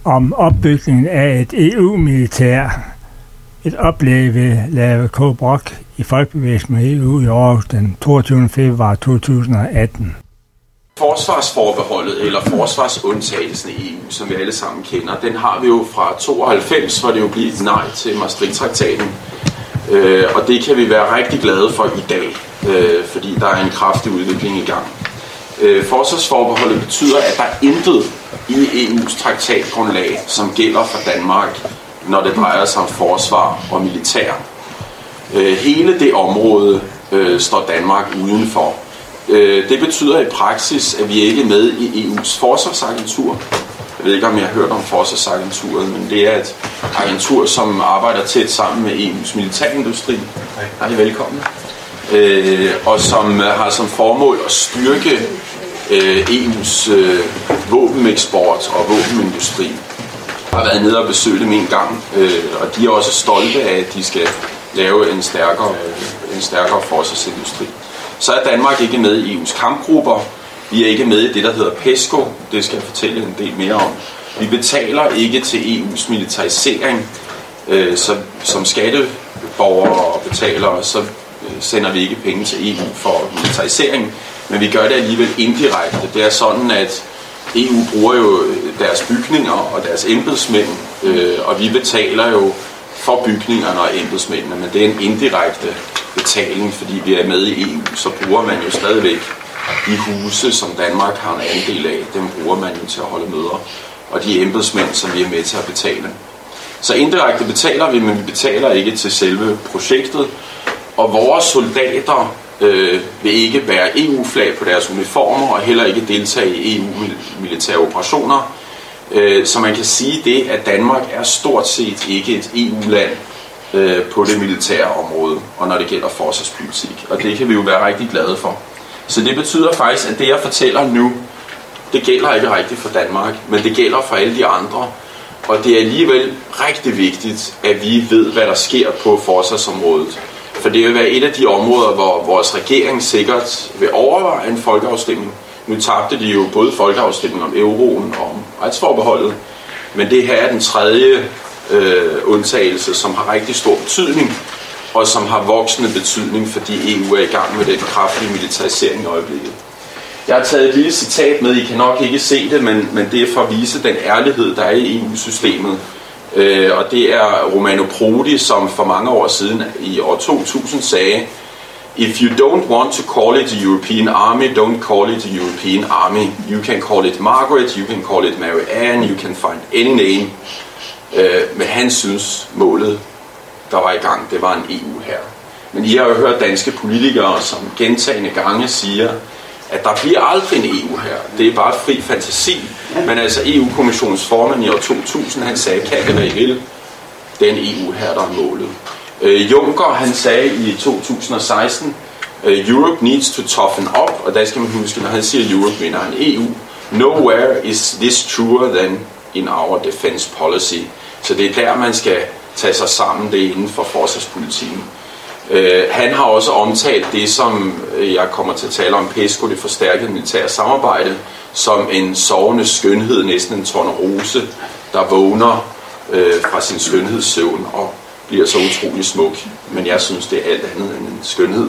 om opbygningen af et EU-militær. Et oplæg ved Lave K. Brock i Folkebevægelsen med EU i Aarhus den 22. februar 2018. Forsvarsforbeholdet, eller forsvarsundtagelsen i EU, som vi alle sammen kender, den har vi jo fra 92, hvor det jo blev et nej til Maastricht-traktaten. Og det kan vi være rigtig glade for i dag, fordi der er en kraftig udvikling i gang. Forsvarsforbeholdet betyder, at der er intet i EU's traktatgrundlag, som gælder for Danmark, når det drejer sig om forsvar og militær. Hele det område står Danmark udenfor. Det betyder i praksis, at vi ikke er med i EU's forsvarsagentur. Jeg ved ikke, om jeg har hørt om forsvarsagenturet, men det er et agentur, som arbejder tæt sammen med EU's militærindustri. Hej, velkommen. Og som har som formål at styrke EU's våbeneksport og våbenindustri. Jeg har været nede og besøgt dem en gang, og de er også stolte af, at de skal lave en stærkere forsvarsindustri. Så er Danmark ikke med i EU's kampgrupper. Vi er ikke med i det, der hedder PESCO. Det skal jeg fortælle en del mere om. Vi betaler ikke til EU's militarisering. Som skatteborgere og betalere, så sender vi ikke penge til EU for militarisering. Men vi gør det alligevel indirekte. Det er sådan, at EU bruger jo deres bygninger og deres embedsmænd, og vi betaler jo for bygningerne og embedsmændene, men det er en indirekte betaling, fordi vi er med i EU, så bruger man jo stadigvæk de huse, som Danmark har en andel af, dem bruger man jo til at holde møder, og de embedsmænd, som vi er med til at betale. Så indirekte betaler vi, men vi betaler ikke til selve projektet, og vores soldater vil ikke bære EU-flag på deres uniformer og heller ikke deltage i EU-militære operationer. Så man kan sige det, at Danmark er stort set ikke et EU-land på det militære område, og når det gælder forsvarspolitik. Og det kan vi jo være rigtig glade for. Så det betyder faktisk, at det jeg fortæller nu, det gælder ikke rigtigt for Danmark, men det gælder for alle de andre. Og det er alligevel rigtig vigtigt, at vi ved, hvad der sker på forsvarsområdet. For det vil være et af de områder, hvor vores regering sikkert vil overveje en folkeafstemning. Nu tabte de jo både folkeafstemning om euroen og om retsforbeholdet, men det her er den tredje undtagelse, som har rigtig stor betydning, og som har voksende betydning, fordi EU er i gang med den kraftige militarisering i øjeblikket. Jeg har taget et lille citat med, I kan nok ikke se det, men det er for at vise den ærlighed, der er i EU-systemet. Og det er Romano Prodi, som for mange år siden i år 2000 sagde: "If you don't want to call it the European Army, don't call it the European Army. You can call it Margaret, you can call it Mary Ann, you can find any name." Men han synes, målet, der var i gang, det var en EU-hær. Men I har jo hørt danske politikere, som gentagne gange siger, at der bliver aldrig en EU-hær. Det er bare fri fantasi. Men altså EU-kommissionens formand i år 2000, han sagde, kan det, hvad I vil. Det er en EU-hær, der er målet. Juncker, han sagde i 2016, Europe needs to toughen up, og der skal man huske, når han siger Europe, mener han EU. Nowhere is this truer than in our defense policy. Så det er der, man skal tage sig sammen, det inden for forsvarspolitikken. Han har også omtalt det, som jeg kommer til at tale om, PESCO, det forstærkede militære samarbejde, som en sovende skønhed, næsten en tornerose, der vågner fra sin skønhedssøvn og bliver så utrolig smuk. Men jeg synes, det er alt andet end en skønhed.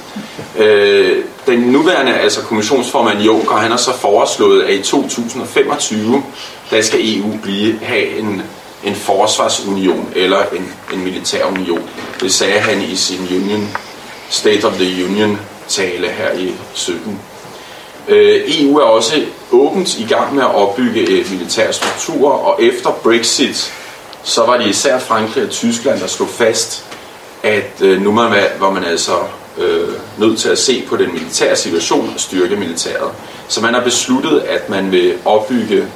Den nuværende, altså kommissionsformand Juncker, han har så foreslået, at i 2025, der skal EU have en forsvarsunion eller en militærunion. Det sagde han i sin State of the Union tale her i 17. EU er også åbent i gang med at opbygge militære strukturer, og efter Brexit, så var det især Frankrig og Tyskland, der slog fast, at nu var man altså nødt til at se på den militære situation og styrke militæret. Så man har besluttet, at man vil opbygge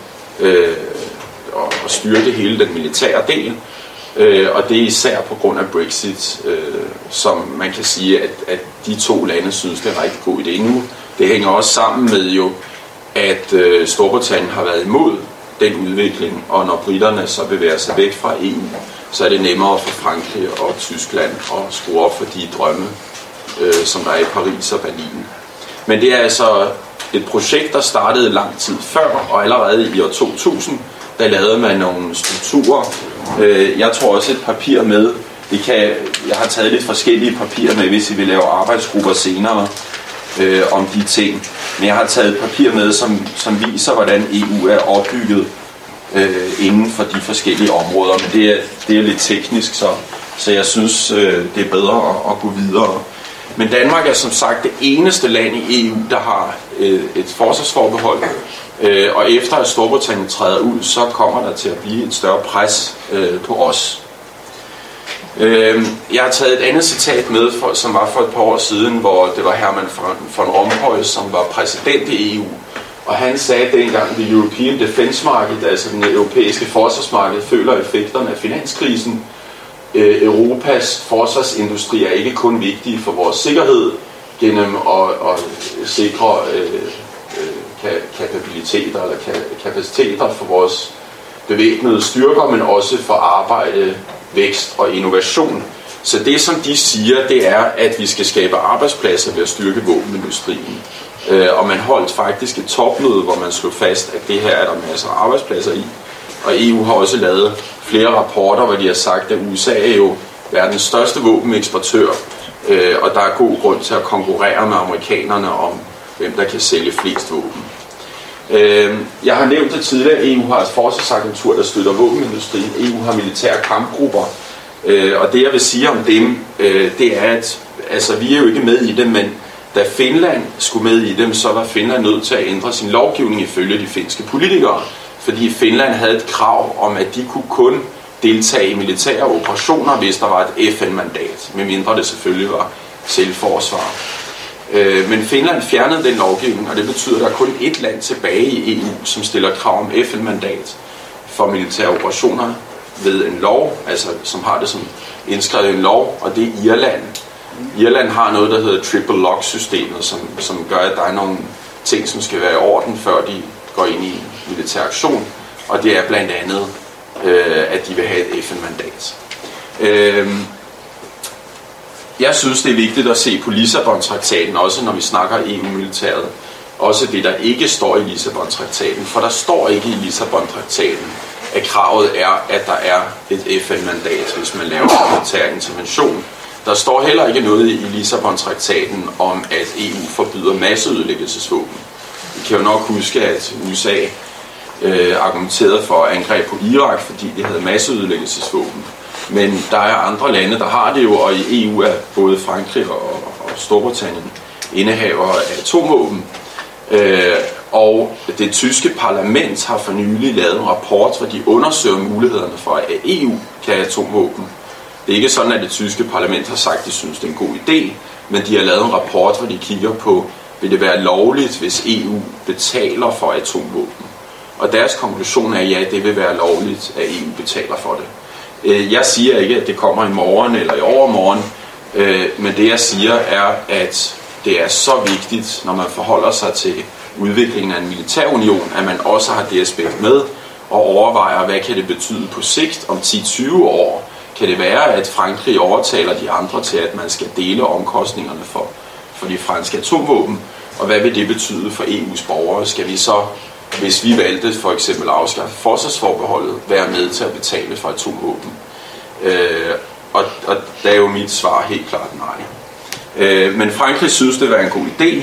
og styrke hele den militære del, og det er især på grund af Brexit, som man kan sige, at de to lande synes, det er en rigtig god idé nu. Det hænger også sammen med jo, at Storbritannien har været imod den udvikling, og når briterne så bevæger sig væk fra EU, så er det nemmere for Frankrig og Tyskland at skrue op for de drømme, som der er i Paris og Berlin. Men det er altså et projekt, der startede lang tid før, og allerede i år 2000, der lavede man nogle strukturer. Jeg tror også et papir med. Jeg har taget lidt forskellige papirer med, hvis I vil lave arbejdsgrupper senere om de ting. Men jeg har taget et papir med, som viser, hvordan EU er opbygget inden for de forskellige områder. Men det er lidt teknisk, så jeg synes, det er bedre at gå videre. Men Danmark er som sagt det eneste land i EU, der har et forsvarsforbehold. Og efter at Storbritannien træder ud, så kommer der til at blive et større pres på os. Jeg har taget et andet citat med, som var for et par år siden, hvor det var Herman von Rompuy, som var præsident i EU. Og han sagde dengang, at the European Defence Market, altså den europæiske forsvarsmarked, føler effekterne af finanskrisen. Europas forsvarsindustri er ikke kun vigtig for vores sikkerhed gennem at sikre kapabiliteter eller kapaciteter for vores bevæbnede styrker, men også for arbejde, vækst og innovation. Så det, som de siger, det er, at vi skal skabe arbejdspladser ved at styrke våbenindustrien. Og man holdt faktisk et topmøde, hvor man slog fast, at det her er der masser af arbejdspladser i. Og EU har også lavet flere rapporter, hvor de har sagt, at USA er jo verdens største våbeneksportør, og der er god grund til at konkurrere med amerikanerne om, hvem der kan sælge flest våben. Jeg har nævnt det tidligere, at EU har et forsvarsagentur, der støtter våbenindustrien. EU har militære kampgrupper, og det jeg vil sige om dem, det er, at altså, vi er jo ikke med i dem, men da Finland skulle med i dem, så var Finland nødt til at ændre sin lovgivning ifølge de finske politikere, fordi Finland havde et krav om, at de kunne kun deltage i militære operationer, hvis der var et FN-mandat, medmindre det selvfølgelig var selvforsvar. Men Finland fjernede den lovgivning, og det betyder, at der er kun ét land tilbage i EU, som stiller krav om FN-mandat for militære operationer ved en lov, altså som har det som indskrevet i en lov, og det er Irland. Irland har noget, der hedder triple lock-systemet, som gør, at der er nogle ting, som skal være i orden, før de går ind i militær aktion, og det er blandt andet, at de vil have et FN-mandat. Jeg synes, det er vigtigt at se på Lissabon-traktaten, også når vi snakker EU-militæret. Også det, der ikke står i Lissabon-traktaten, for der står ikke i Lissabon-traktaten, at kravet er, at der er et FN-mandat, hvis man laver en militær intervention. Der står heller ikke noget i Lissabon-traktaten om, at EU forbyder masseødelæggelsesvåben. Vi kan jo nok huske, at USA argumenterede for angreb på Irak, fordi de havde masseødelæggelsesvåben. Men der er andre lande, der har det jo, og i EU er både Frankrig og Storbritannien indehaver af atomvåben. Og det tyske parlament har for nylig lavet en rapport, hvor de undersøger mulighederne for, at EU kan have atomvåben. Det er ikke sådan, at det tyske parlament har sagt, at de synes, det er en god idé, men de har lavet en rapport, hvor de kigger på, vil det være lovligt, hvis EU betaler for atomvåben. Og deres konklusion er, ja, det vil være lovligt, at EU betaler for det. Jeg siger ikke, at det kommer i morgen eller i overmorgen, men det jeg siger er, at det er så vigtigt, når man forholder sig til udviklingen af en militærunion, at man også har det aspekt med og overvejer, hvad kan det betyde på sigt om 10-20 år. Kan det være, at Frankrig overtaler de andre til, at man skal dele omkostningerne for de franske atomvåben, og hvad vil det betyde for EU's borgere? Skal vi så, hvis vi valgte for eksempel at afskaffe forsvarsforbeholdet, være med til at betale for atomvåben? Og der er jo mit svar helt klart nej. Men Frankrig synes, det er en god idé.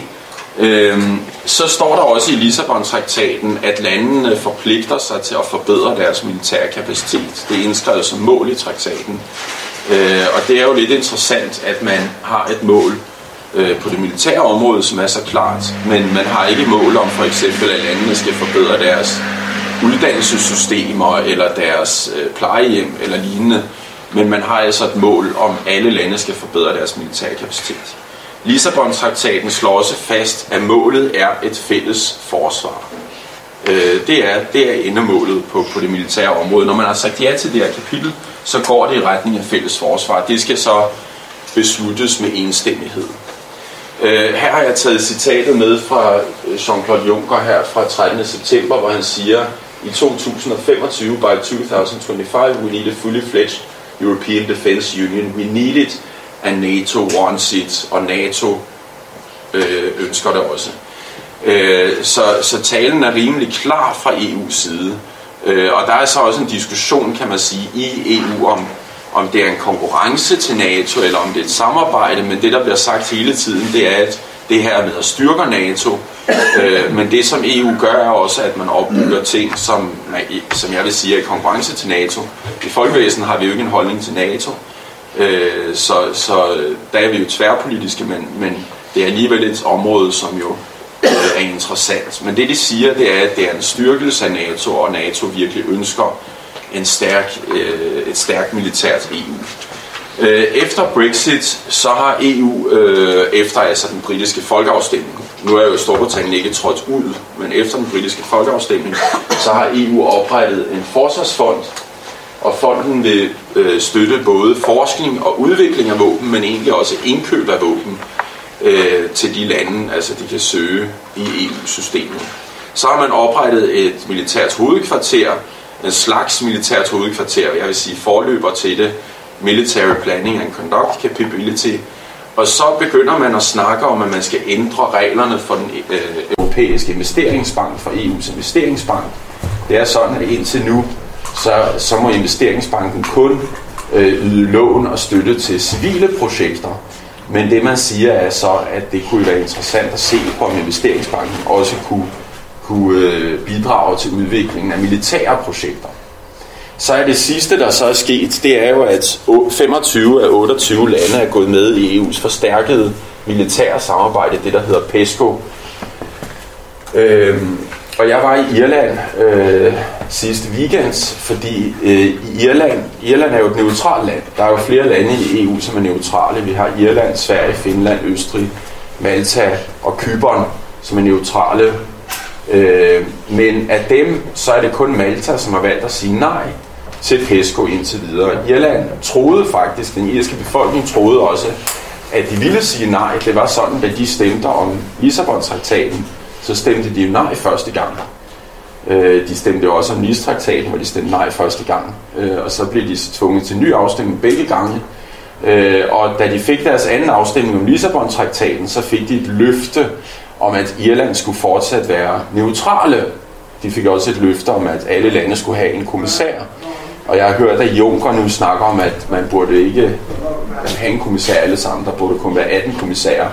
Så står der også i Lissabon-traktaten, at landene forpligter sig til at forbedre deres militære kapacitet. Det er indskrevet som mål i traktaten. Og det er jo lidt interessant, at man har et mål på det militære område, som er så klart, men man har ikke mål om for eksempel, at landene skal forbedre deres uddannelsessystemer eller deres plejehjem eller lignende, men man har altså et mål om, at alle lande skal forbedre deres militære kapacitet. Lissabon-traktaten slår også fast, at målet er et fælles forsvar. Det er endemålet på det militære område. Når man har sagt ja til det her kapitel, så går det i retning af fælles forsvar. Det skal så besluttes med enstemmighed. Her har jeg taget citatet med fra Jean-Claude Juncker her fra 13. september, hvor han siger, i 2025, by 2025, we need a fully fledged European Defence Union. We need it, and NATO wants it, og NATO ønsker det også. Så talen er rimelig klar fra EU's side. Og der er så også en diskussion, kan man sige, i EU om det er en konkurrence til NATO, eller om det er et samarbejde, men det, der bliver sagt hele tiden, det er, at det her med at styrke NATO, men det, som EU gør, er også, at man opbygger ting, som jeg vil sige er i konkurrence til NATO. I folkevæsenet har vi jo ikke en holdning til NATO, så der er vi jo tværpolitiske, men det er alligevel et område, som jo er interessant. Men det, de siger, det er, at det er en styrkelse af NATO, og NATO virkelig ønsker et stærkt militært EU. Efter Brexit, så har EU, efter altså den britiske folkeafstemning, nu er jo Storbritannien ikke trådt ud, men efter den britiske folkeafstemning, så har EU oprettet en forsvarsfond, og fonden vil støtte både forskning og udvikling af våben, men egentlig også indkøb af våben til de lande, altså de kan søge i EU-systemet. Så har man oprettet et militært hovedkvarter, en slags militært hovedkvarter, jeg vil sige forløber til det, Military Planning and Conduct Capability, og så begynder man at snakke om, at man skal ændre reglerne for den europæiske investeringsbank, for EU's investeringsbank. Det er sådan, at indtil nu, så må investeringsbanken kun yde lån og støtte til civile projekter. Men det man siger er så, at det kunne være interessant at se på, om investeringsbanken også kunne bidrage til udviklingen af militære projekter. Så er det sidste, der så er sket, det er jo, at 25 af 28 lande er gået med i EU's forstærkede militære samarbejde, det der hedder PESCO. Og jeg var i Irland sidste weekend, fordi Irland er jo et neutralt land. Der er jo flere lande i EU, som er neutrale. Vi har Irland, Sverige, Finland, Østrig, Malta og Cypern, som er neutrale. Men af dem, så er det kun Malta, som har valgt at sige nej til PESCO indtil videre. Irland troede faktisk, den irske befolkning troede også, at de ville sige nej. Det var sådan, da de stemte om Lissabon-traktaten, så stemte de jo nej første gang. De stemte jo også om Nice-traktaten, hvor de stemte nej første gang. Og så blev de tvunget til ny afstemning begge gange. Og da de fik deres anden afstemning om Lissabon-traktaten, så fik de et løfte om, at Irland skulle fortsat være neutrale. De fik også et løfte om, at alle lande skulle have en kommissær. Og jeg har hørt, at Juncker nu snakker om, at man burde ikke have en kommissær alle sammen. Der burde kun være 18 kommissærer.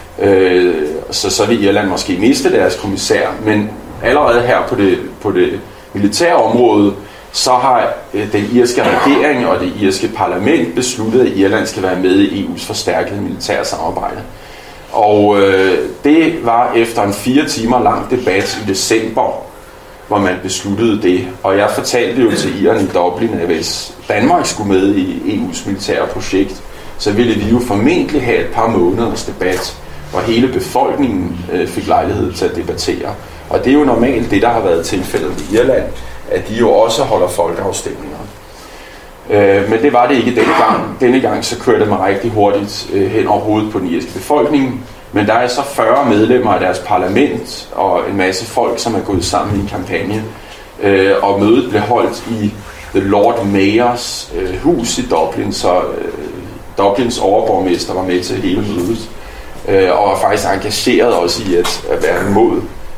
Så vil Irland måske miste deres kommissær. Men allerede her på det militære område, så har den irske regering og det irske parlament besluttet, at Irland skal være med i EU's forstærkede militære samarbejde. Og det var efter en 4 timer lang debat i december, hvor man besluttede det. Og jeg fortalte jo til irerne i Dublin, at hvis Danmark skulle med i EU's militære projekt, så ville vi jo formentlig have et par måneders debat, hvor hele befolkningen fik lejlighed til at debattere. Og det er jo normalt det, der har været tilfældet i Irland, at de jo også holder folkeafstemninger. Men det var det ikke denne gang. Denne gang så kørte man rigtig hurtigt hen over hovedet på den irske befolkning. Men der er så 40 medlemmer af deres parlament og en masse folk, som er gået sammen i en kampagne. Og mødet blev holdt i The Lord Mayors hus i Dublin, så Dublins overborgmester var med til hele mødet. Og var faktisk engageret også i at være imod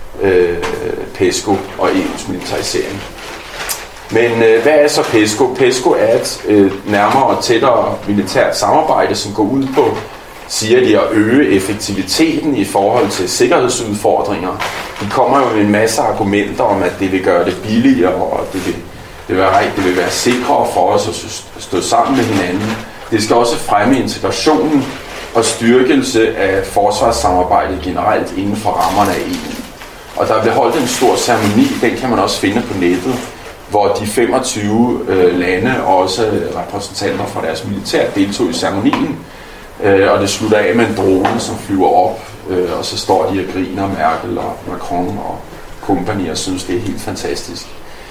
PESCO og EU's militarisering. Men hvad er så PESCO? PESCO er et nærmere og tættere militært samarbejde, som går ud på, siger de, at øge effektiviteten i forhold til sikkerhedsudfordringer. De kommer jo med en masse argumenter om, at det vil gøre det billigere, og det vil være sikrere for os at stå sammen med hinanden. Det skal også fremme integrationen og styrkelse af forsvarssamarbejdet generelt inden for rammerne af EU. Og der blev holdt en stor ceremoni, den kan man også finde på nettet, hvor de 25 lande og også repræsentanter fra deres militær deltog i ceremonien. Og det slutter af med en drone, som flyver op, og så står de og griner, Merkel og Macron og company, og synes, det er helt fantastisk.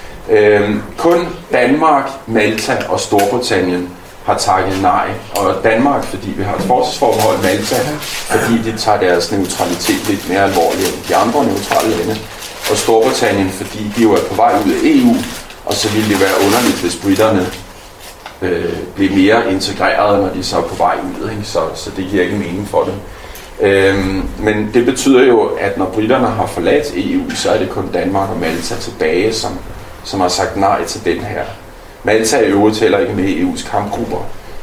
Kun Danmark, Malta og Storbritannien har takket nej. Og Danmark, fordi vi har et forsvarsforbehold, Malta, fordi de tager deres neutralitet lidt mere alvorligt end de andre neutrale lande, og Storbritannien, fordi de jo er på vej ud af EU, og så ville det være underligt, hvis briterne blev mere integreret, når de så er på vej ud, ikke? Så det giver ikke mening for dem. Men det betyder jo, at når briterne har forladt EU, så er det kun Danmark og Malta tilbage, som har sagt nej til den her. Malta er i øvrigt heller ikke med i EU's kampgrupper.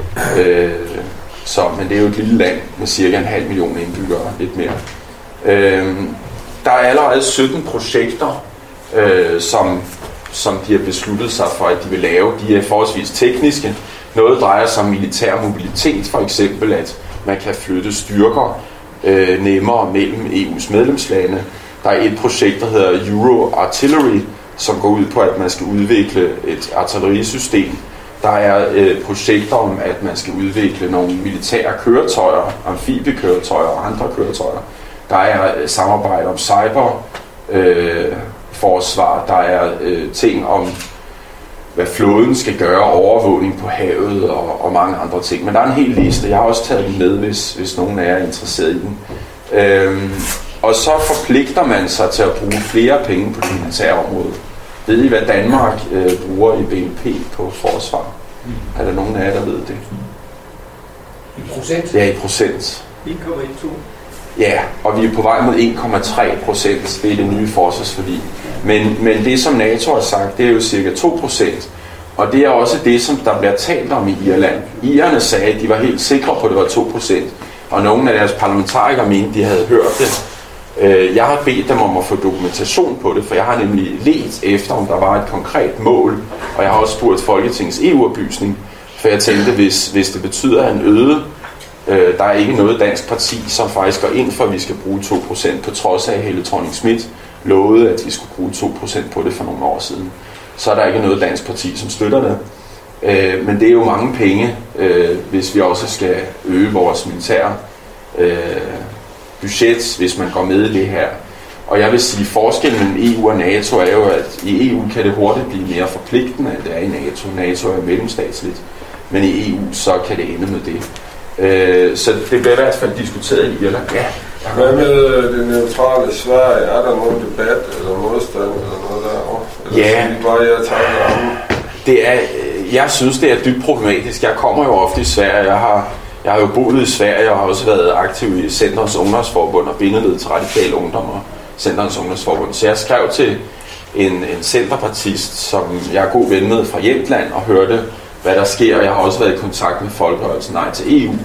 Men det er jo et lille land med cirka 0,5 million indbyggere, lidt mere. Der er allerede 17 projekter, som de har besluttet sig for, at de vil lave. De er forholdsvis tekniske. Noget drejer sig om militær mobilitet, for eksempel at man kan flytte styrker nemmere mellem EU's medlemslande. Der er et projekt, der hedder Euro Artillery, som går ud på, at man skal udvikle et artillerisystem. Der er projekter om, at man skal udvikle nogle militære køretøjer, amfibiekøretøjer og andre køretøjer. Der er samarbejde om cyberforsvar. Der er ting om, hvad flåden skal gøre, overvågning på havet og mange andre ting. Men der er en hel liste. Jeg har også taget den med, hvis nogen af jer er interesseret i den. Og så forpligter man sig til at bruge flere penge på det militære område. Ved I, hvad Danmark bruger i BNP på forsvar? Er der nogen af jer, der ved det? I procent? Ja, i procent. 1,12. Ja, og vi er på vej mod 1,3%. Det er det nye forsvarsforlig. Men det, som NATO har sagt, det er jo cirka 2%. Og det er også det, som der bliver talt om i Irland. Irerne sagde, at de var helt sikre på, at det var 2%. Og nogle af deres parlamentarikere mente, de havde hørt det. Jeg har bedt dem om at få dokumentation på det, for jeg har nemlig ledt efter, om der var et konkret mål. Og jeg har også spurgt Folketingets EU-oplysning, for jeg tænkte, hvis det betyder en øde, der er ikke noget dansk parti, som faktisk går ind for, at vi skal bruge 2%, på trods af, at Helle Thorning-Schmidt lovede, at vi skulle bruge 2% på det for nogle år siden. Så er der ikke noget dansk parti, som støtter det. Men det er jo mange penge, hvis vi også skal øge vores militære budget, hvis man går med i det her. Og jeg vil sige, forskellen mellem EU og NATO er jo, at i EU kan det hurtigt blive mere forpligtende, end det er i NATO. NATO er mellemstatsligt, men i EU så kan det ende med det. Så det bliver i hvert fald diskuteret i Irland. Ja. Hvad med det neutrale Sverige? Er der nogen debat eller modstand eller noget derovre? Ja. Jeg synes, det er dybt problematisk. Jeg kommer jo ofte i Sverige. Jeg har jo boet i Sverige og har også været aktiv i Centerns Ungdomsforbund og bindeled til Radikal Ungdom og Centerns Ungdomsforbund. Så jeg skrev til en centerpartist, som jeg er god ven med fra Jämtland, og hørte, hvad der sker. Jeg har også været i kontakt med Folkerørelsen Nej til EU.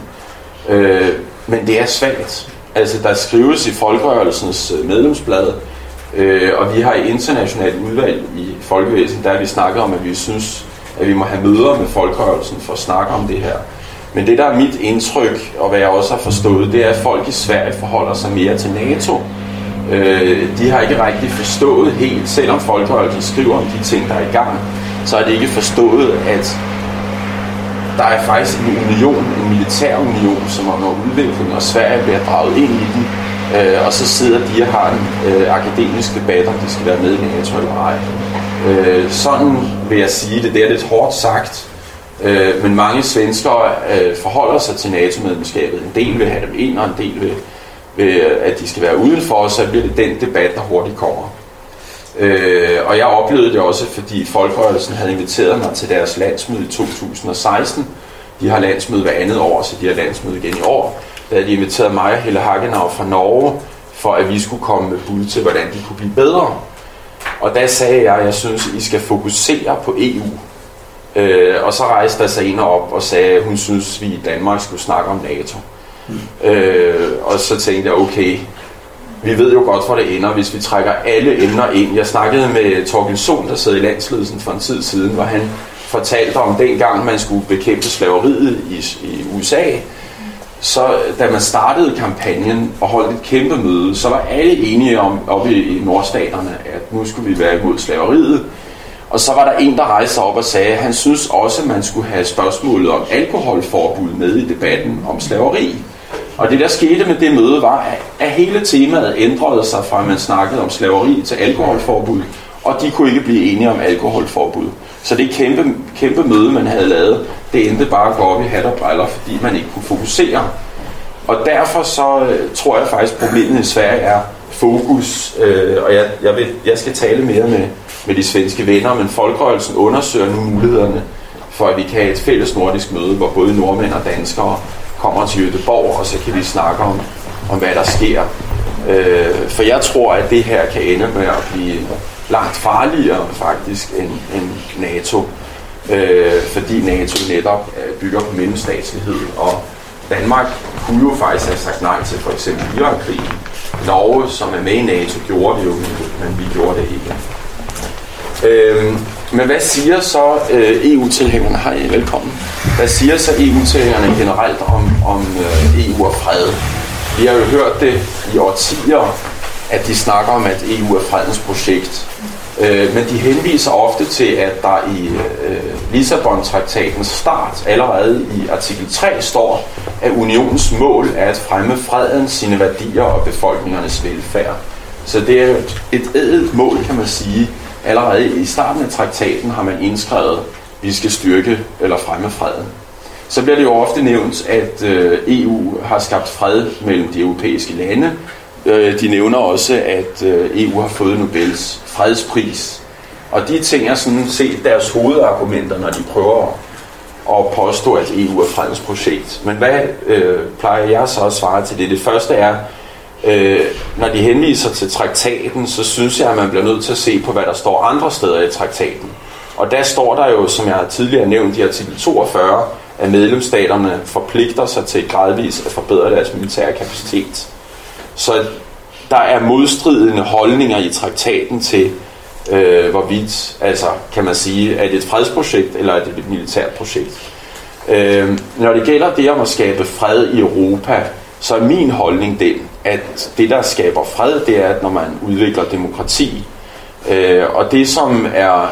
Men det er svagt. Altså, der skrives i Folkerørelsens medlemsblad, og vi har i internationalt udvalg i Folkevæsen, der har vi snakket om, at vi synes, at vi må have møder med Folkerørelsen for at snakke om det her. Men det, der er mit indtryk, og hvad jeg også har forstået, det er, at folk i Sverige forholder sig mere til NATO. De har ikke rigtig forstået helt, selvom Folkerørelsen skriver om de ting, der er i gang, så har de ikke forstået, at der er faktisk en union, en militær union, som er under udvikling, og Sverige bliver draget ind i den. Og så sidder de og har en akademisk debat, om de skal være med i NATO eller ej. Sådan vil jeg sige det. Det er lidt hårdt sagt, men mange svenskere forholder sig til NATO-medlemskabet. En del vil have dem ind, og en del vil at de skal være udenfor, og så bliver det den debat, der hurtigt kommer. Og jeg oplevede det også, fordi Folkerørelsen havde inviteret mig til deres landsmøde i 2016. De har landsmøde hver andet år, så de har landsmøde igen i år. Der havde de inviteret mig og Helle Hagenau fra Norge, for at vi skulle komme med bud til, hvordan de kunne blive bedre. Og der sagde jeg, at jeg synes, at I skal fokusere på EU. Og så rejste der sig en op og sagde, at hun synes, at vi i Danmark skulle snakke om NATO. Og så tænkte jeg, okay, vi ved jo godt, hvor det ender, hvis vi trækker alle emner ind. Jeg snakkede med Torgild Sohn, der sad i landsledelsen for en tid siden, hvor han fortalte om dengang, man skulle bekæmpe slaveriet i USA. Så da man startede kampagnen og holdt et kæmpe møde, så var alle enige om oppe i nordstaterne, at nu skulle vi være imod slaveriet. Og så var der en, der rejste op og sagde, at han synes også, at man skulle have spørgsmålet om alkoholforbud med i debatten om slaveri. Og det, der skete med det møde, var, at hele temaet ændrede sig fra, at man snakkede om slaveri til alkoholforbud, og de kunne ikke blive enige om alkoholforbud. Så det kæmpe møde, man havde lavet, det endte bare at gå op i hat og briller, fordi man ikke kunne fokusere. Og derfor så tror jeg faktisk, at problemet i Sverige er fokus, og jeg skal tale mere med de svenske venner, men Folkerørelsen undersøger nu mulighederne for, at vi kan have et fælles nordisk møde, hvor både nordmænd og danskere kommer til Göteborg, og så kan vi snakke om hvad der sker. For jeg tror, at det her kan ende med at blive langt farligere faktisk end NATO, fordi NATO netop bygger på mellemstatslighed, og Danmark kunne jo faktisk have sagt nej til for eksempel Irakkrigen. Norge, som er med i NATO, gjorde det jo, men vi gjorde det ikke. Men hvad siger så EU-tilhængerne? Hej, velkommen. Hvad siger så EU-tilhængerne generelt om EU og fred? Vi har jo hørt det i årtier, at de snakker om, at EU er fredens projekt. Men de henviser ofte til, at der i Lissabon-traktatens start, allerede i artikel 3, står, at unionens mål er at fremme freden, sine værdier og befolkningernes velfærd. Så det er et ædelt mål, kan man sige. Allerede i starten af traktaten har man indskrevet, at vi skal styrke eller fremme freden. Så bliver det jo ofte nævnt, at EU har skabt fred mellem de europæiske lande. De nævner også, at EU har fået Nobels fredspris. Og de ting er sådan set deres hovedargumenter, når de prøver at påstå, at EU er fredens projekt. Men hvad plejer jeg så at svare til det? Det første er, når de henviser til traktaten, så synes jeg, at man bliver nødt til at se på, hvad der står andre steder i traktaten. Og der står der jo, som jeg tidligere nævnt i artikel 42, at medlemsstaterne forpligter sig til gradvist at forbedre deres militære kapacitet. Så der er modstridende holdninger i traktaten til, hvorvidt, altså kan man sige, er det et fredsprojekt, eller er det et militært projekt. Når det gælder det om at skabe fred i Europa, så er min holdning den, at det, der skaber fred, det er, at når man udvikler demokrati. Og det, som er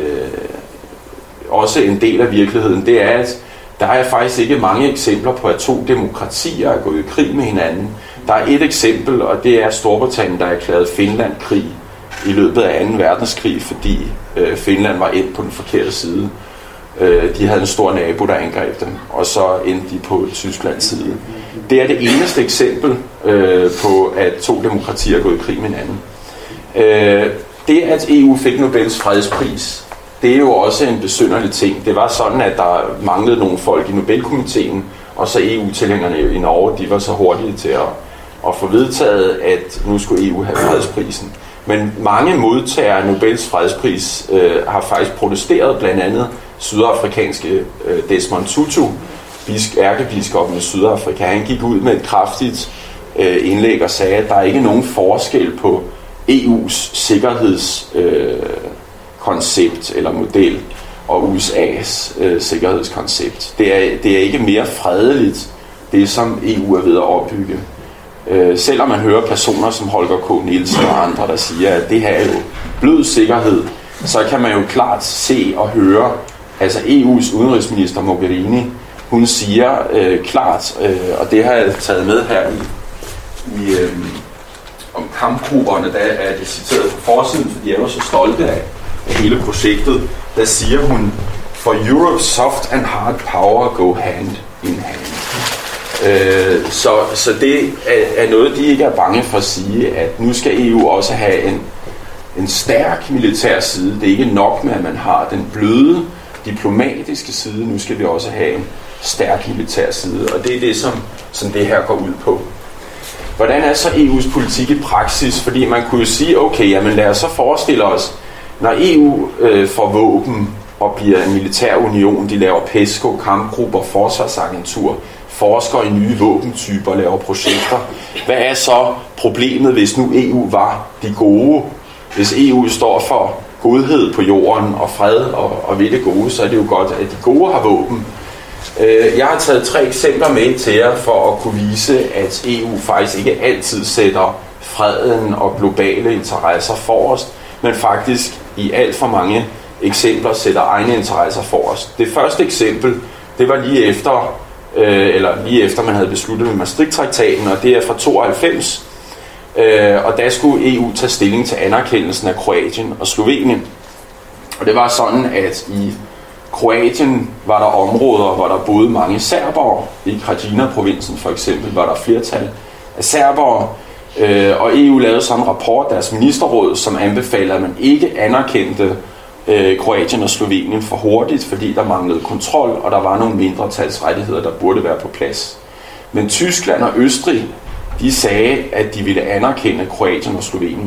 også en del af virkeligheden, det er, at der er faktisk ikke mange eksempler på, at to demokratier er gået i krig med hinanden. Der er et eksempel, og det er Storbritannien, der erklærede Finland krig i løbet af 2. verdenskrig, fordi Finland var endt på den forkerte side. De havde en stor nabo, der angreb dem, og så endte de på Tysklands side. Det er det eneste eksempel på, at to demokratier er gået i krig med hinanden. Det, at EU fik Nobels fredspris, det er jo også en besynderlig ting. Det var sådan, at der manglede nogle folk i Nobelkomiteen, og så EU-tilhængerne i Norge, de var så hurtige til at få vedtaget, at nu skulle EU have fredsprisen. Men mange modtagere af Nobels fredspris har faktisk protesteret, blandt andet sydafrikanske Desmond Tutu, ærkebiskoppen i Sydafrika. Han gik ud med et kraftigt indlæg og sagde, at der er ikke nogen forskel på EU's sikkerhedskoncept eller model og USA's sikkerhedskoncept. Det er ikke mere fredeligt, det som EU er ved at opbygge. Selvom man hører personer som Holger K. Nielsen og andre, der siger, at det her er jo blød sikkerhed, så kan man jo klart se og høre, altså EU's udenrigsminister Mogherini, hun siger klart, og det har jeg taget med her om kampgrupperne, der er det citeret på forsiden, for de er jo så stolte af hele projektet, der siger hun, for Europe's soft and hard power go hand in hand. Så det er noget, de ikke er bange for at sige, at nu skal EU også have en stærk militær side. Det er ikke nok med, at man har den bløde diplomatiske side. Nu skal vi også have en stærk militær side, og det er det, som det her går ud på. Hvordan er så EU's politik i praksis? Fordi man kunne jo sige, okay, jamen lad os så forestille os, når EU får våben og bliver en militær union, de laver PESCO, kampgrupper, forsvarsagentur, forsker i nye våbentyper, laver projekter. Hvad er så problemet, hvis nu EU var de gode? Hvis EU står for godhed på jorden og fred og ved det gode, så er det jo godt, at de gode har våben. Jeg har taget 3 eksempler med til jer for at kunne vise, at EU faktisk ikke altid sætter freden og globale interesser forrest, men faktisk i alt for mange eksempler sætter egne interesser forrest. Det første eksempel, det var lige efter man havde besluttet med Maastricht-traktaten, og det er fra 92. Og der skulle EU tage stilling til anerkendelsen af Kroatien og Slovenien. Og det var sådan, at i Kroatien var der områder, hvor der boede mange serbere. I Krajina-provinsen for eksempel var der flertal af serbere. Og EU lavede sådan en rapport, deres ministerråd, som anbefalede, at man ikke anerkendte Kroatien og Slovenien for hurtigt, fordi der manglede kontrol, og der var nogle mindretalsrettigheder, der burde være på plads. Men Tyskland og Østrig, de sagde, at de ville anerkende Kroatien og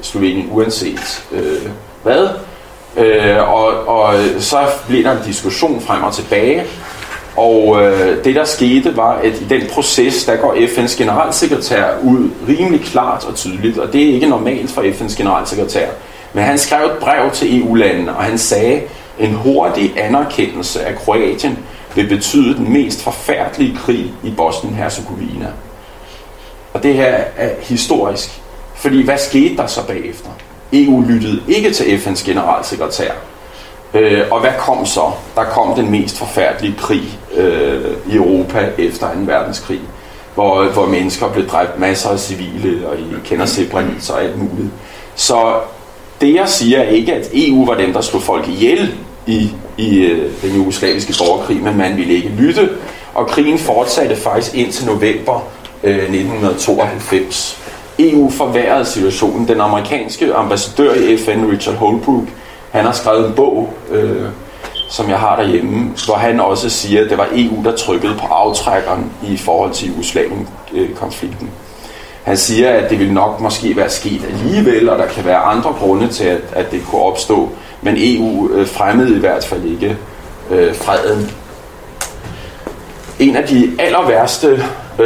Slovenien uanset hvad. Og så blev der en diskussion frem og tilbage, og det der skete var, at i den proces, der går FN's generalsekretær ud rimelig klart og tydeligt, og det er ikke normalt for FN's generalsekretær, men han skrev et brev til EU-landene, og han sagde, en hurtig anerkendelse af Kroatien vil betyde den mest forfærdelige krig i Bosnien-Hercegovina. Og det her er historisk, fordi hvad skete der så bagefter? EU lyttede ikke til FN's generalsekretær. Og hvad kom så? Der kom den mest forfærdelige krig i Europa efter 2. verdenskrig, hvor mennesker blev dræbt, masser af civile, og I kender Srebrenica og alt muligt. Så det jeg siger er ikke, at EU var dem, der slog folk ihjel i den jugoslaviske borgerkrig, men man ville ikke lytte, og krigen fortsatte faktisk indtil november 1992. EU forværrede situationen. Den amerikanske ambassadør i FN, Richard Holbrooke, han har skrevet en bog, som jeg har derhjemme, hvor han også siger, at det var EU, der trykkede på aftrækkeren i forhold til Jugoslavien-konflikten. Han siger, at det ville nok måske være sket alligevel, og der kan være andre grunde til, at det kunne opstå, men EU fremmede i hvert fald ikke freden. En af de aller værste,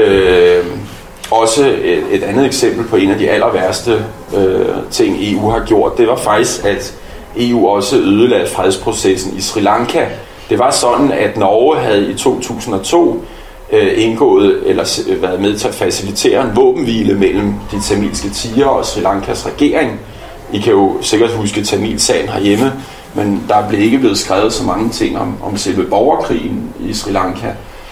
også et andet eksempel på en af de aller værste ting EU har gjort, det var faktisk, at EU også ødelagde fredsprocessen i Sri Lanka. Det var sådan, at Norge havde i 2002 indgået eller været med til at facilitere en våbenhvile mellem de tamilske tigre og Sri Lankas regering. I kan jo sikkert huske Tamil-sagen herhjemme, men der blev ikke blevet skrevet så mange ting om selve borgerkrigen i Sri Lanka.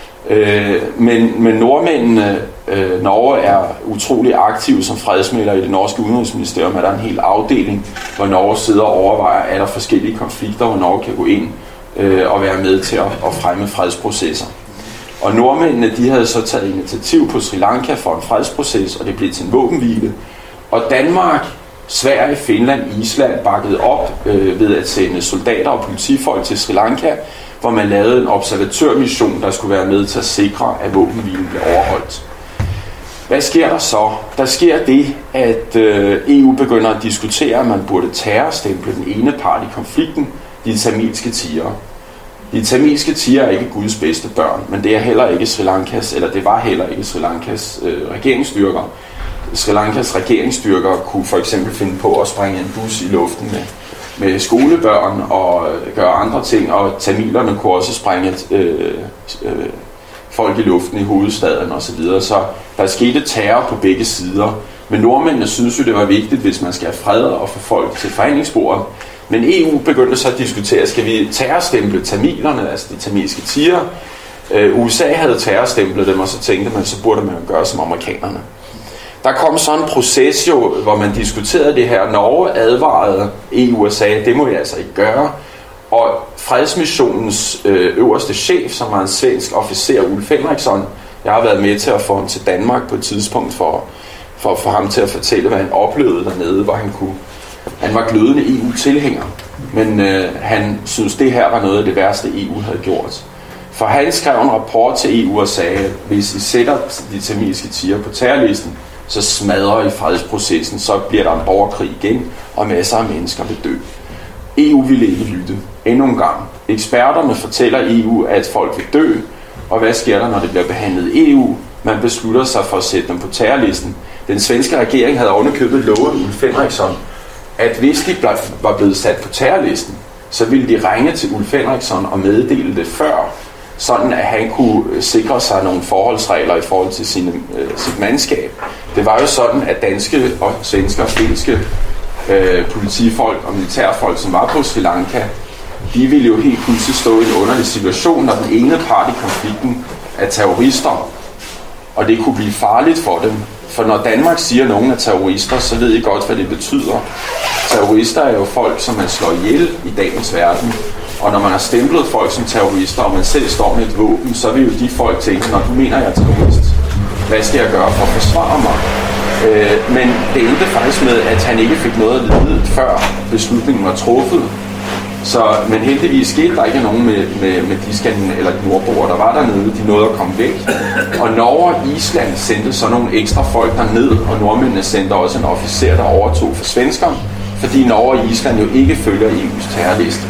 Men nordmændene, Norge er utrolig aktiv som fredsmægler i det norske udenrigsministerium. Er der en hel afdeling, hvor Norge sidder og overvejer, er der forskellige konflikter, hvor Norge kan gå ind og være med til at fremme fredsprocesser. Og nordmændene, de havde så taget initiativ på Sri Lanka for en fredsproces, og det blev til en våbenhvile. Og Danmark, Sverige, Finland, Island bakkede op ved at sende soldater og politifolk til Sri Lanka, hvor man lavede en observatørmission, der skulle være med til at sikre, at våbenhvilen blev overholdt. Hvad sker der så? Der sker det, at EU begynder at diskutere, at man burde terrorstemple den ene part i konflikten, de tamilske tigre. De tamilske tigre er ikke Guds bedste børn, men det er heller ikke Sri Lankas, eller det var heller ikke Sri Lankas regeringsstyrker. Sri Lankas regeringsstyrker kunne for eksempel finde på at sprænge en bus i luften med skolebørn og gøre andre ting, og tamilerne kunne også sprænge folk i luften i hovedstaden osv. Så der skete terror på begge sider. Men nordmændene synes jo, det var vigtigt, hvis man skal have fred og få folk til forhandlingsbordet. Men EU begyndte så at diskutere, skal vi terrorstemple tamilerne, altså de tamilske tigre. USA havde terrorstemplet dem, og så tænkte man, så burde man jo gøre som amerikanerne. Der kom så en proces jo, hvor man diskuterede det her. Norge advarede EU og sagde, det må I altså ikke gøre. Og fredsmissionens øverste chef, som var en svensk officer, Ulf Henriksson, jeg har været med til at få ham til Danmark på et tidspunkt for at få ham til at fortælle, hvad han oplevede dernede, hvor han var glødende EU-tilhænger. Men han synes, det her var noget af det værste, EU havde gjort. For han skrev en rapport til EU og sagde, hvis I sætter de tamilske tigre på terrorlisten, så smadrer I fredsprocessen, så bliver der en borgerkrig igen, og masser af mennesker vil dø. EU ville ikke lytte. Endnu en gang. Eksperterne fortæller EU, at folk vil dø, og hvad sker der, når det bliver behandlet i EU? Man beslutter sig for at sætte dem på terrorlisten. Den svenske regering havde ovenikøbet lovet Ulf Henriksson, at hvis de var blevet sat på terrorlisten, så ville de ringe til Ulf Henriksson og meddele det før, sådan at han kunne sikre sig nogle forholdsregler i forhold til sit mandskab. Det var jo sådan, at danske og svenske og finske politifolk og militærfolk, som var på Sri Lanka, de ville jo helt pludselig stå i en underlig situation, når den ene part i konflikten er terrorister, og det kunne blive farligt for dem. For når Danmark siger, at nogen er terrorister, så ved I godt, hvad det betyder. Terrorister er jo folk, som man slår ihjel i dagens verden. Og når man har stemplet folk som terrorister, og man selv står med et våben, så vil jo de folk tænke, når du mener, jeg er terrorist, hvad skal jeg gøre for at forsvare mig? Men det endte faktisk med, at han ikke fik noget at vide, før beslutningen var truffet. Men heldigvis skete der ikke nogen med de eller de nordboere, der var dernede. De nåede at komme væk. Og Norge og Island sendte så nogle ekstra folk derned, og nordmændene sendte også en officer, der overtog for svenskerne, fordi Norge og Island jo ikke følger EU's terrorliste.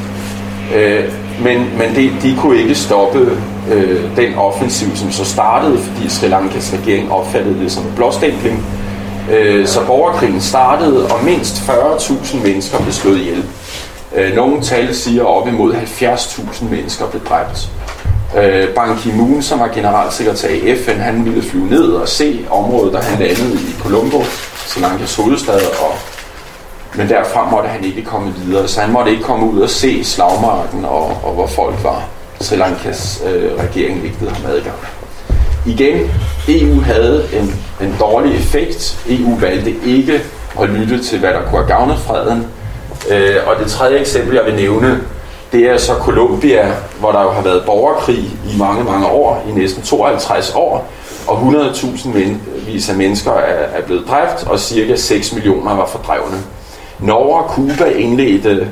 Men de kunne ikke stoppe den offensiv, som så startede, fordi Sri Lankas regering opfattede det som en blåstempling. Så borgerkrigen startede, og mindst 40.000 mennesker blev slået ihjel. Nogle tal siger, at op imod 70.000 mennesker blev dræbt. Ban Ki-moon, som var generalsekretær i FN, han ville flyve ned og se området, der han landede i Colombo, Sri Lankas hovedstad, men derfra måtte han ikke komme videre, så han måtte ikke komme ud og se slagmarken og hvor folk var. Sri Lankas regering nægtede ham adgang. Igen, EU havde en dårlig effekt. EU valgte ikke at lytte til, hvad der kunne have gavnet freden. Og det tredje eksempel, jeg vil nævne, det er så Colombia, hvor der jo har været borgerkrig i mange, mange år, i næsten 52 år, og 100.000 vis af mennesker er blevet dræbt, og cirka 6 millioner var fordrevne. Norge og Cuba indledte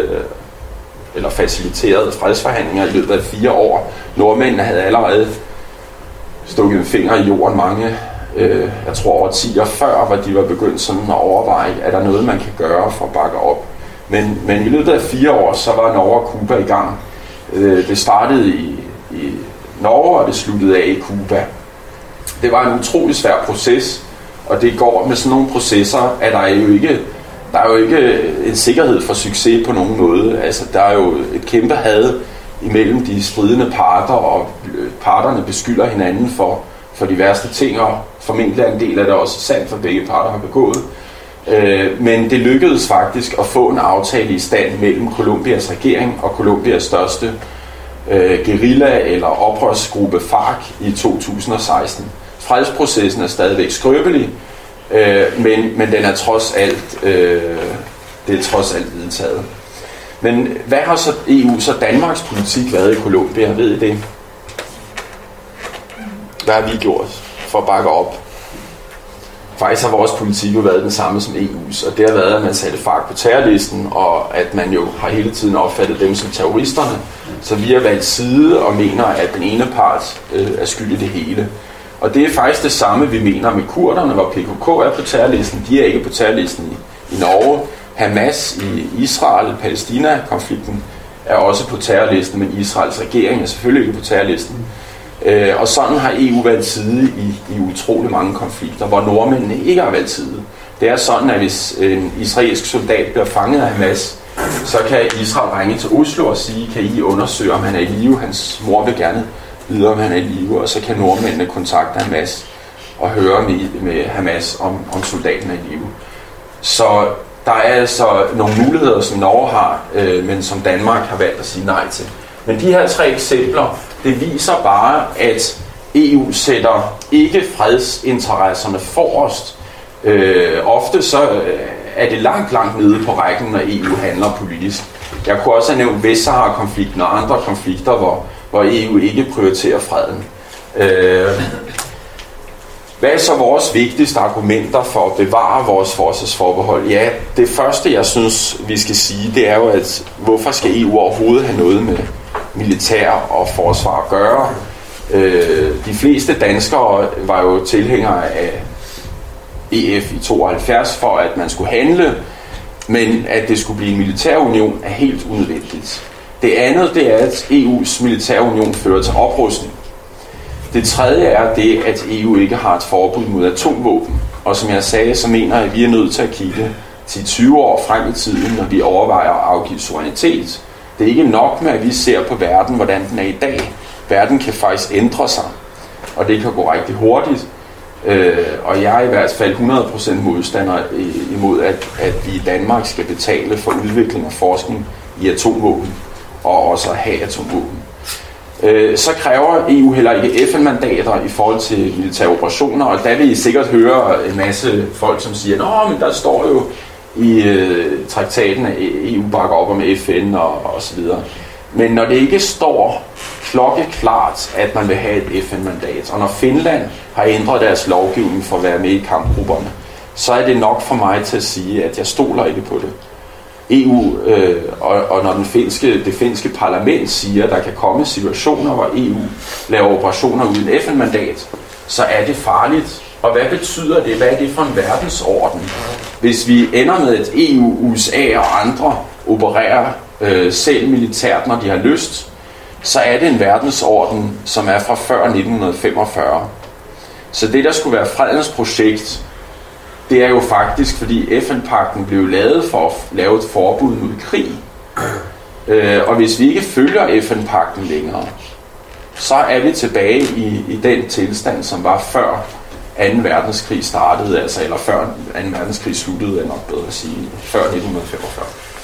eller faciliterede fredsforhandlinger i løbet af 4 år. Nordmændene havde allerede stukket en finger i jorden mange, jeg tror over 10 år før, hvor de var begyndt sådan at overveje, er der noget, man kan gøre for at bakke op. Men i løbet af 4 år, så var Norge og Cuba i gang. Det startede i Norge, og det sluttede af i Cuba. Det var en utrolig svær proces, og det går med sådan nogle processer, at der er jo ikke en sikkerhed for succes på nogen måde. Altså, der er jo et kæmpe had imellem de stridende parter, og parterne beskylder hinanden for de værste ting, og formentlig er en del af det også sandt, for begge parter har begået. Men det lykkedes faktisk at få en aftale i stand mellem Colombias regering og Colombias største guerilla- eller oprørsgruppe FARC i 2016. Fredsprocessen er stadigvæk skrøbelig, men den er trods alt vedtaget. Men hvad har så EU, så Danmarks politik været i Colombia? Ved I det? Hvad har vi gjort for at bakke op? Faktisk har vores politik jo været den samme som EU's, og det har været, at man satte FARC på terrorlisten, og at man jo har hele tiden opfattet dem som terroristerne. Så vi har valgt side og mener, at den ene part er skyld i det hele. Og det er faktisk det samme, vi mener med kurderne, hvor PKK er på terrorlisten. De er ikke på terrorlisten i Norge. Hamas i Israel-Palæstina-konflikten er også på terrorlisten, men Israels regering er selvfølgelig ikke på terrorlisten. Og sådan har EU valgt side i utrolig mange konflikter, hvor nordmændene ikke har valgt side. Det er sådan, at hvis en israelsk soldat bliver fanget af Hamas, så kan Israel ringe til Oslo og sige, kan I undersøge, om han er i live? Hans mor vil gerne vide, om han er i live, og så kan nordmændene kontakte Hamas og høre med Hamas, om soldaten er i live. Så der er altså nogle muligheder, som Norge har, men som Danmark har valgt at sige nej til. Men de her 3 eksempler, det viser bare, at EU sætter ikke fredsinteresserne forrest. Ofte så er det langt nede på rækken, når EU handler politisk. Jeg kunne også have nævnt Vestsahara-konflikten og andre konflikter, hvor EU ikke prioriterer freden. Hvad er så vores vigtigste argumenter for at bevare vores forsvarsforbehold? Ja, det første, jeg synes, vi skal sige, det er jo, at hvorfor skal EU overhovedet have noget med militær og forsvar at gøre? De fleste danskere var jo tilhængere af EF i 72 for, at man skulle handle, men at det skulle blive en militærunion er helt unødvendigt. Det andet, det er, at EU's militærunion fører til oprustning. Det tredje er det, at EU ikke har et forbud mod atomvåben. Og som jeg sagde, så mener jeg, at vi er nødt til at kigge til 20 år frem i tiden, når vi overvejer at afgive suverænitet. Det er ikke nok med, at vi ser på verden, hvordan den er i dag. Verden kan faktisk ændre sig, og det kan gå rigtig hurtigt. Og jeg er i hvert fald 100% modstander imod, at vi i Danmark skal betale for udvikling og forskning i atomvåben, og også at have atomvåben. Så kræver EU heller ikke FN-mandater i forhold til militære operationer, og der vil I sikkert høre en masse folk, som siger, men der står jo i traktaten, at EU bakker op om FN og så videre. Men når det ikke står klokkeklart, at man vil have et FN-mandat, og når Finland har ændret deres lovgivning for at være med i kampgrupperne, så er det nok for mig til at sige, at jeg stoler ikke på det. EU, og når det finske parlament siger, at der kan komme situationer, hvor EU laver operationer uden FN-mandat, så er det farligt. Og hvad betyder det? Hvad er det for en verdensorden? Hvis vi ender med, at EU, USA og andre opererer selv militært, når de har lyst, så er det en verdensorden, som er fra før 1945. Så det, der skulle være fredens projekt, det er jo faktisk, fordi FN-pagten blev lavet for at lave et forbud mod krig. Og hvis vi ikke følger FN-pagten længere, så er vi tilbage i den tilstand, som var før 2. verdenskrig startede, altså, eller før 2. verdenskrig sluttede, er nok bedre at sige, før 1945.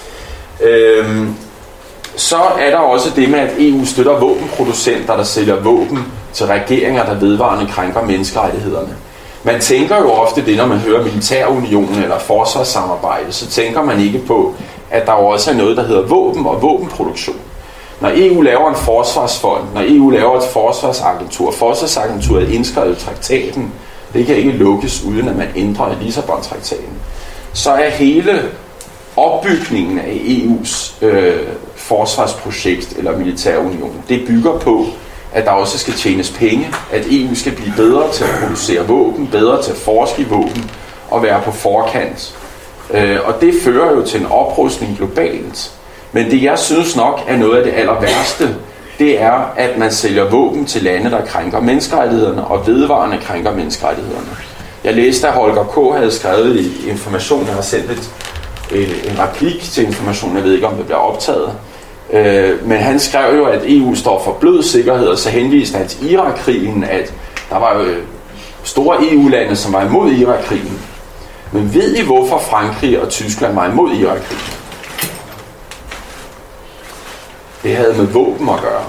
Så er der også det med, at EU støtter våbenproducenter, der sælger våben til regeringer, der vedvarende krænker menneskerettighederne. Man tænker jo ofte det, når man hører militærunionen eller forsvarssamarbejde, så tænker man ikke på, at der jo også er noget, der hedder våben og våbenproduktion. Når EU laver en forsvarsfond, når EU laver et forsvarsagenturet indskrevet i traktaten, det kan ikke lukkes uden at man ændrer i Lissabon-traktaten, så er hele opbygningen af EU's forsvarsprojekt eller militærunion, det bygger på, at der også skal tjenes penge, at EU skal blive bedre til at producere våben, bedre til at forske i våben og være på forkant. Og det fører jo til en oprustning globalt. Men det, jeg synes nok er noget af det aller værste, det er, at man sælger våben til lande, der krænker menneskerettighederne og vedvarende krænker menneskerettighederne. Jeg læste, at Holger K. havde skrevet i Information, jeg har sendt en replik til Information, jeg ved ikke, om det bliver optaget. Men han skrev jo, at EU står for blød sikkerhed, og så henviste han til Irak-krigen, at der var jo store EU-lande, som var imod Irak-krigen. Men ved I, hvorfor Frankrig og Tyskland var imod Irak-krigen? Det havde med våben at gøre.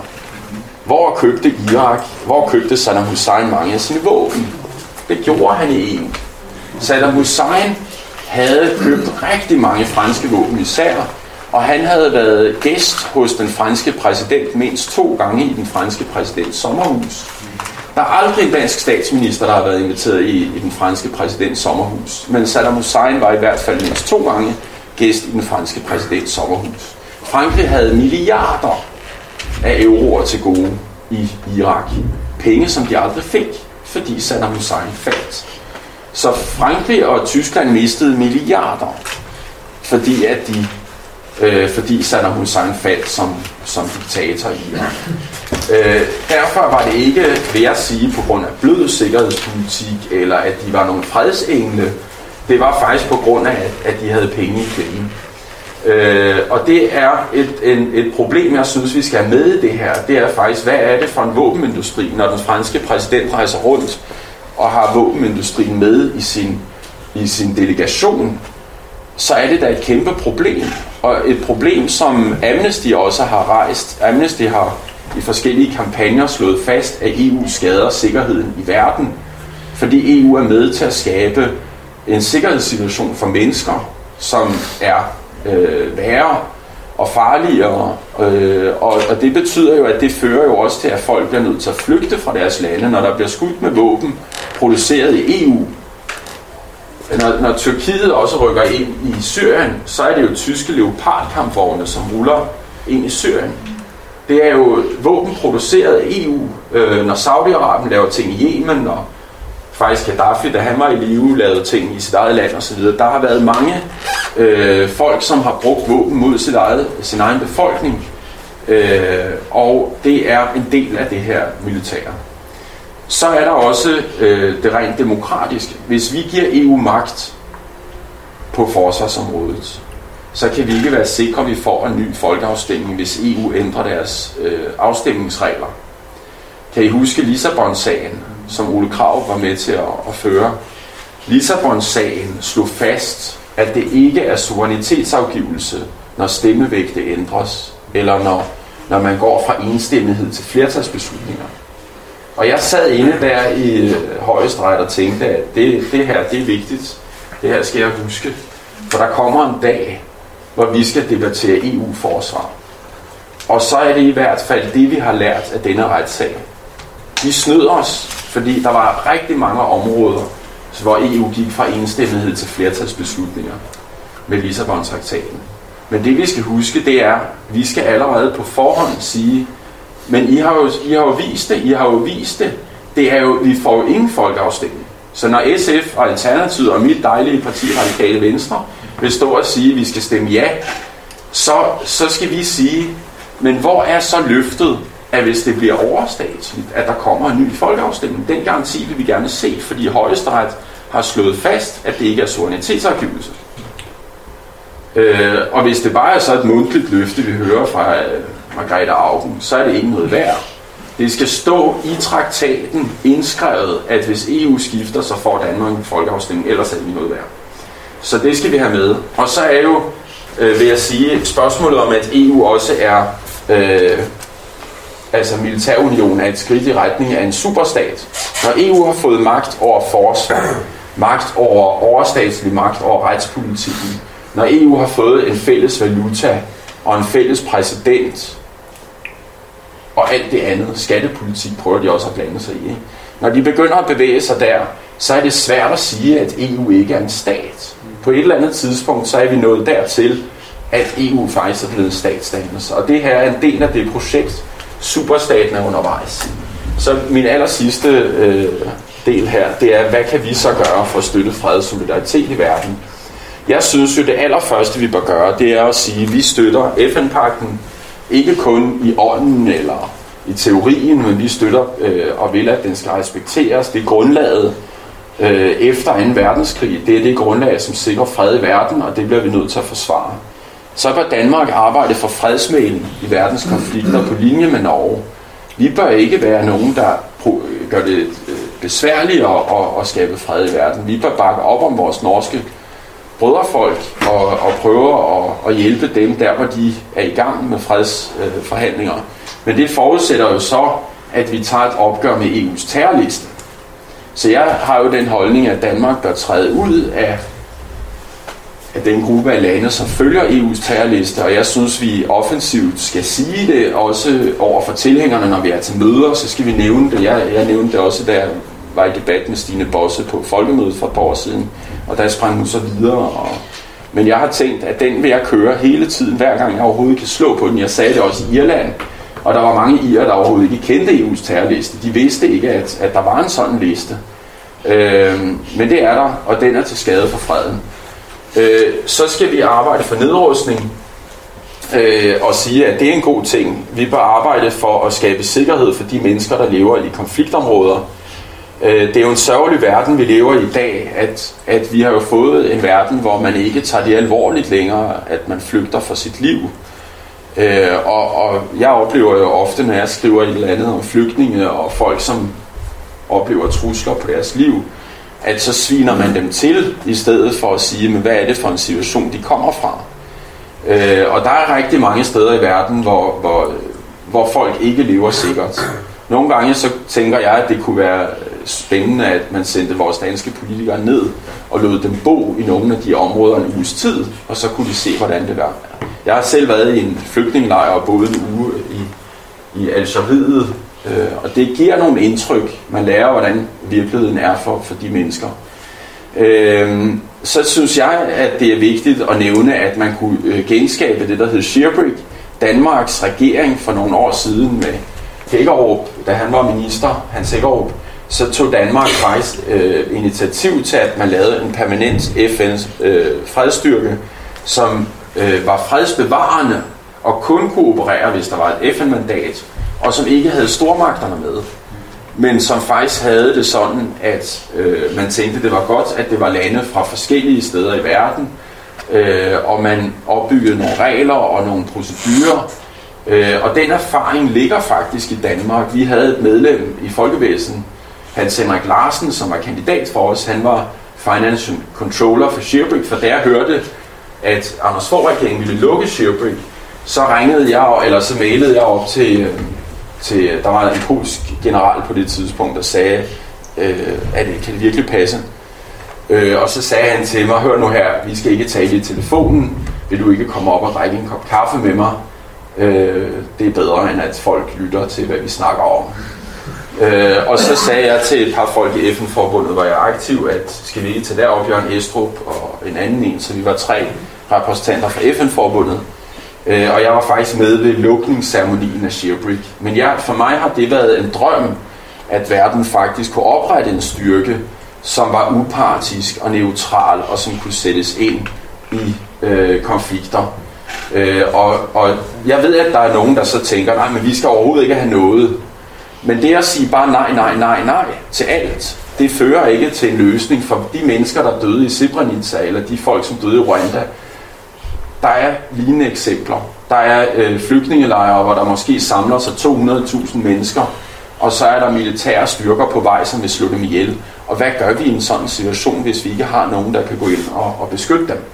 Hvor købte Saddam Hussein mange af sine våben? Det gjorde han i EU. Saddam Hussein havde købt rigtig mange franske våben især, og han havde været gæst hos den franske præsident mindst 2 gange i den franske præsidents sommerhus. Der er aldrig en dansk statsminister, der har været inviteret i den franske præsidents sommerhus, men Saddam Hussein var i hvert fald mindst 2 gange gæst i den franske præsidents sommerhus. Frankrig havde milliarder af euroer til gode i Irak. Penge, som de aldrig fik, fordi Saddam Hussein faldt. Så Frankrig og Tyskland mistede milliarder, fordi Saddam Hussein faldt som diktator i Irak. Derfor var det ikke, vil jeg sige, på grund af blød sikkerhedspolitik, eller at de var nogle fredsengle. Det var faktisk på grund af, at de havde penge i klemme. Og det er et problem, jeg synes, vi skal have med i det her. Det er faktisk, hvad er det for en våbenindustri, når den franske præsident rejser rundt og har våbenindustrien med i sin delegation, så er det da et kæmpe problem. Og et problem, som Amnesty også har rejst. Amnesty har i forskellige kampagner slået fast, at EU skader sikkerheden i verden, fordi EU er med til at skabe en sikkerhedssituation for mennesker, som er værre og farligere, og det betyder jo, at det fører jo også til, at folk bliver nødt til at flygte fra deres lande, når der bliver skudt med våben produceret i EU. Når Tyrkiet også rykker ind i Syrien, så er det jo tyske Leopard-kampvogne, som ruller ind i Syrien. Det er jo våben produceret af EU, når Saudi-Arabien laver ting i Yemen, og faktisk Gaddafi, da han var i live, lavede ting i sit eget land osv. Der har været mange folk, som har brugt våben mod sin egen befolkning, og det er en del af det her militære. Så er der også det rent demokratiske. Hvis vi giver EU magt på forsvarsområdet, så kan vi ikke være sikre, at vi får en ny folkeafstemning, hvis EU ændrer deres afstemningsregler. Kan I huske Lissabon-sagen, som Ole Krag var med til at føre? Lissabon-sagen slog fast, at det ikke er suverænitetsafgivelse, når stemmevægte ændres, eller når man går fra enstemmighed til flertalsbeslutninger. Og jeg sad inde der i Højesteret og tænkte, at det her, det er vigtigt. Det her skal jeg huske. For der kommer en dag, hvor vi skal debattere EU-forsvar. Og så er det i hvert fald det, vi har lært af denne retssag. De snød os, fordi der var rigtig mange områder, hvor EU gik fra enstemmighed til flertalsbeslutninger med Lissabon-traktaten. Men det vi skal huske, det er, vi skal allerede på forhånd sige, men I har jo vist det, det er jo, vi får jo ingen folkeafstemning. Så når SF og Alternativet og mit dejlige parti Radikale Venstre vil stå og sige, at vi skal stemme ja, så skal vi sige, men hvor er så løftet, at hvis det bliver overstatsligt, at der kommer en ny folkeafstemning? Den garanti vil vi gerne se, fordi Højesteret har slået fast, at det ikke er suverænitetsafgivelse. Og hvis det bare er så et mundtligt løfte, vi hører fra Margrethe Auken, så er det ikke noget værd. Det skal stå i traktaten indskrevet, at hvis EU skifter, så får Danmark en folkeafstemning, ellers er det ikke noget værd. Så det skal vi have med. Og så er jo, vil jeg sige, spørgsmålet om, at EU også er, altså militærunionen er et skridt i retning af en superstat. Når EU har fået magt over forsvar, magt over overstatslig magt over retspolitikken, når EU har fået en fælles valuta og en fælles præsident, og alt det andet, skattepolitik prøver de også at blande sig i. Når de begynder at bevæge sig der, så er det svært at sige, at EU ikke er en stat. På et eller andet tidspunkt, så er vi nået dertil, at EU faktisk er blevet statsdannelse. Og det her er en del af det projekt, superstaten er undervejs. Så min aller sidste del her, det er, hvad kan vi så gøre for at støtte fred og solidaritet i verden? Jeg synes jo, det allerførste, vi bør gøre, det er at sige, at vi støtter FN-pagten, ikke kun i ånden eller i teorien, men vi støtter og vil, at den skal respekteres. Det er grundlaget efter 2. verdenskrig. Det er det grundlag, som sikrer fred i verden, og det bliver vi nødt til at forsvare. Så bør Danmark arbejde for fredsmægling i verdens konflikter på linje med Norge. Vi bør ikke være nogen, der gør det besværligt at skabe fred i verden. Vi bør bakke op om vores norske brødrefolk og prøve at hjælpe dem der, hvor de er i gang med fredsforhandlinger. Men det forudsætter jo så, at vi tager et opgør med EU's terrorliste. Så jeg har jo den holdning, at Danmark bør træde ud af den gruppe af lande, som følger EU's terrorliste, og jeg synes, vi offensivt skal sige det, også over for tilhængerne, når vi er til møder, så skal vi nævne det. Jeg nævnte det også, da jeg var i debat med Stine Bosse på Folkemødet for et par år siden, og der sprang hun så videre. Men jeg har tænkt, at den vil jeg køre hele tiden, hver gang jeg overhovedet kan slå på den. Jeg sagde det også i Irland, og der var mange irer, der overhovedet ikke kendte EU's terrorliste. De vidste ikke, at der var en sådan liste. Men det er der, og den er til skade for freden. Så skal vi arbejde for nedrustning og sige, at det er en god ting. Vi bør arbejde for at skabe sikkerhed for de mennesker, der lever i konfliktområder. Det er jo en sørgelig verden, vi lever i i dag, at vi har jo fået en verden, hvor man ikke tager det alvorligt længere, at man flygter for sit liv. Og jeg oplever jo ofte, når jeg skriver et eller andet om flygtninge og folk, som oplever trusler på deres liv, at så sviner man dem til, i stedet for at sige, men hvad er det for en situation, de kommer fra. Og der er rigtig mange steder i verden, hvor folk ikke lever sikkert. Nogle gange så tænker jeg, at det kunne være spændende, at man sendte vores danske politikere ned og lod dem bo i nogle af de områder en uges tid, og så kunne de se, hvordan det var. Jeg har selv været i en flygtningelejr og boet en uge i Algeriet, og det giver nogle indtryk. Man lærer, hvordan virkeligheden er for de mennesker. Så synes jeg, at det er vigtigt at nævne, at man kunne genskabe det, der hed Sherbrig, Danmarks regering for nogle år siden med Hækkerup, da han var minister, Hans Hækkerup, så tog Danmark faktisk initiativ til, at man lavede en permanent FN's fredsstyrke, som var fredsbevarende og kun kunne operere, hvis der var et FN-mandat, og som ikke havde stormagterne med, men som faktisk havde det sådan, at man tænkte, det var godt, at det var lande fra forskellige steder i verden, og man opbyggede nogle regler og nogle procedurer, og den erfaring ligger faktisk i Danmark. Vi havde et medlem i Folkevæsen, Hans Henrik Larsen, som var kandidat for os. Han var Financial Controller for Sherbrig, for da jeg hørte, at Anders Fogh-regeringen ville lukke Sherbrig, så mailede jeg op til der var en polsk general på det tidspunkt, der sagde, at det kan virkelig passe. Og så sagde han til mig, hør nu her, vi skal ikke tale i telefonen, vil du ikke komme op og drikke en kop kaffe med mig? Det er bedre, end at folk lytter til, hvad vi snakker om. Og så sagde jeg til et par folk i FN-forbundet, hvor jeg er aktiv, at skal vi ikke tage derop, Jørgen Estrup og en anden en, så vi var 3, repræsentanter fra FN-forbundet. Og jeg var faktisk med ved lukningsceremonien af ShareBrick. Men for mig har det været en drøm, at verden faktisk kunne oprette en styrke, som var upartisk og neutral, og som kunne sættes ind i konflikter. Og jeg ved, at der er nogen, der så tænker, nej, men vi skal overhovedet ikke have noget. Men det at sige bare nej til alt, det fører ikke til en løsning for de mennesker, der døde i Srebrenica, eller de folk, som døde i Rwanda. Der er lignende eksempler. Der er flygtningelejre, hvor der måske samler sig 200.000 mennesker, og så er der militære styrker på vej, som vil slå dem ihjel. Og hvad gør vi i en sådan situation, hvis vi ikke har nogen, der kan gå ind og beskytte dem?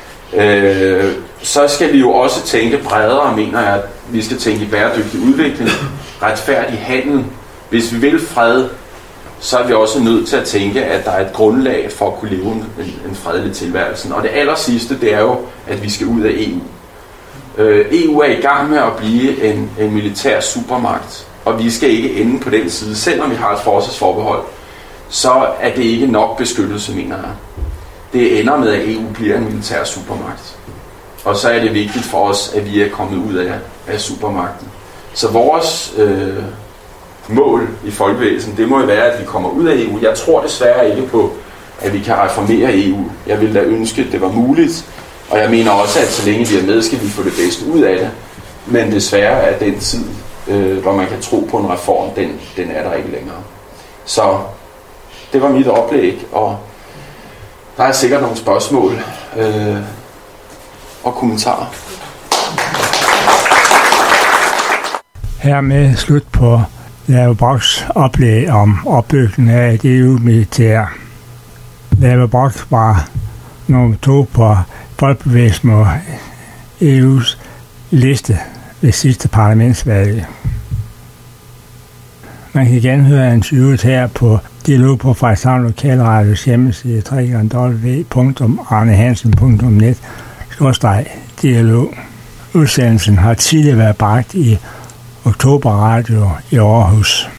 Så skal vi jo også tænke bredere, mener jeg, at vi skal tænke i bæredygtig udvikling, retfærdig handel. Hvis vi vil fred, så er vi også nødt til at tænke, at der er et grundlag for at kunne leve en fredelig tilværelse. Og det aller sidste, det er jo, at vi skal ud af EU. EU er i gang med at blive en militær supermagt, og vi skal ikke ende på den side. Selvom vi har et forsvarsforbehold, så er det ikke nok beskyttelse, mener jeg. Det ender med, at EU bliver en militær supermagt. Og så er det vigtigt for os, at vi er kommet ud af supermagten. Så vores mål i folkebevægelsen, det må jo være, at vi kommer ud af EU. Jeg tror desværre ikke på, at vi kan reformere EU. Jeg ville da ønske, at det var muligt. Og jeg mener også, at så længe vi er med, skal vi få det bedste ud af det. Men desværre er den tid, hvor man kan tro på en reform, den er der ikke længere. Så det var mit oplæg, og der er sikkert nogle spørgsmål og kommentarer. Hermed slut på Lave Broks oplæg om opbygningen af et EU-militær. Lave Brok var nummer 2 på Folkebevægelsen og EU's liste ved sidste parlamentsvalg. Man kan genhøre interviewet her på Dialog på Frederikshavn Lokalradios hjemmeside www.arnehansen.net/dialog. Udsendelsen har tidligere været bragt i Oktober Radio i Aarhus.